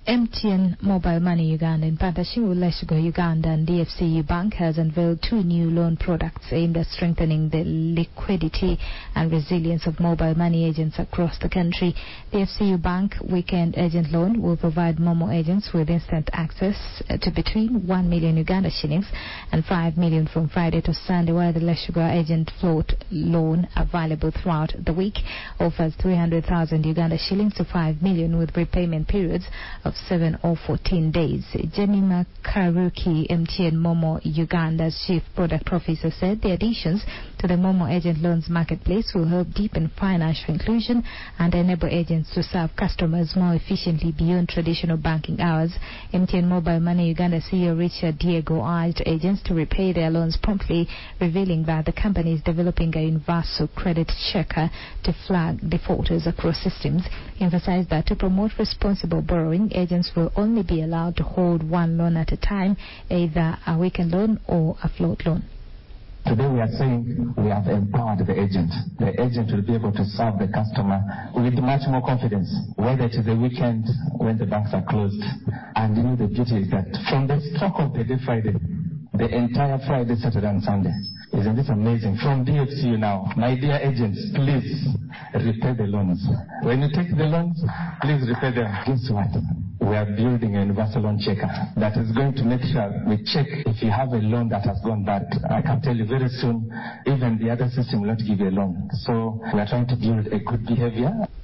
MTN Mobile Money Uganda, in partnership with Leshugo Uganda and DFCU Bank, has unveiled 2 new loan products aimed at strengthening the liquidity and resilience of mobile money agents across the country. DFCU Bank Weekend Agent Loan will provide Momo agents with instant access to between 1 million Uganda shillings and 5 million from Friday to Sunday, while the Leshugo Agent Float Loan, available throughout the week, offers 300,000 Uganda shillings to 5 million with repayment periods of 7 or 14 days. Jemima Karuki, MTN Momo Uganda's Chief Product Officer, said the additions to the Momo Agent Loans marketplace will help deepen financial inclusion and enable agents to serve customers more efficiently beyond traditional banking hours. MTN Mobile Money Uganda CEO Richard Diego urged agents to repay their loans promptly, revealing that the company is developing a universal credit checker to flag defaulters across systems. He emphasized that to promote responsible borrowing, agents will only be allowed to hold 1 loan at a time, either a weekend loan or a float loan. Today we are saying we have empowered the agent. The agent will be able to serve the customer with much more confidence, whether it is the weekend when the banks are closed. And you know, the beauty is that from the stock of the day Friday, the entire Friday, Saturday and Sunday. Isn't this amazing? From DFCU now, my dear agents, please repay the loans. When you take the loans, please repay them. Guess what? We are building a universal loan checker that is going to make sure we check if you have a loan that has gone bad. I can tell you very soon, even the other system will not give you a loan. So we are trying to build a good behavior.